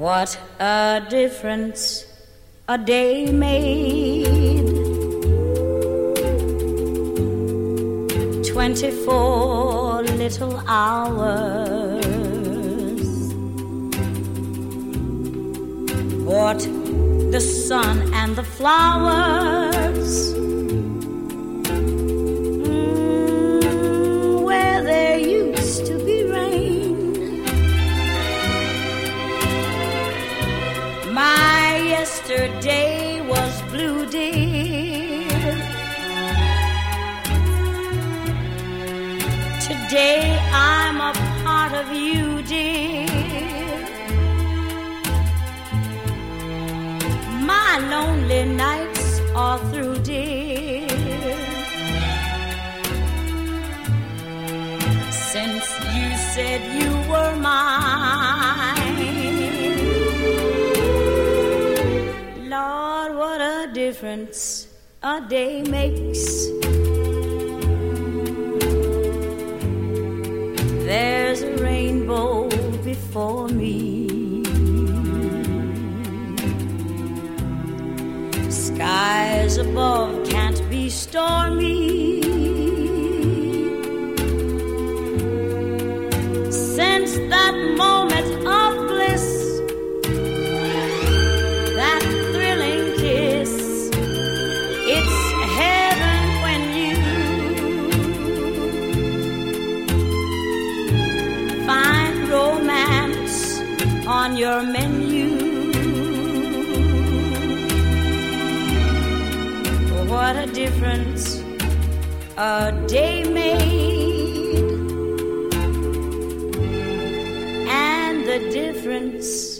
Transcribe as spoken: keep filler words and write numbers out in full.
What a difference a day made. Twenty-four little hours brought the sun and the flowers mm, where there used to be rain. My yesterday was blue, dear. Today I'm a part of you, dear. My lonely nights are through, dear. Since you said you were mine, Lord, what a difference a day makes. There's a rainbow before me. Skies above can't be stormy. Since that moment of bliss, that thrilling kiss, it's heaven when you find romance on your menu. What a difference a day made, and the difference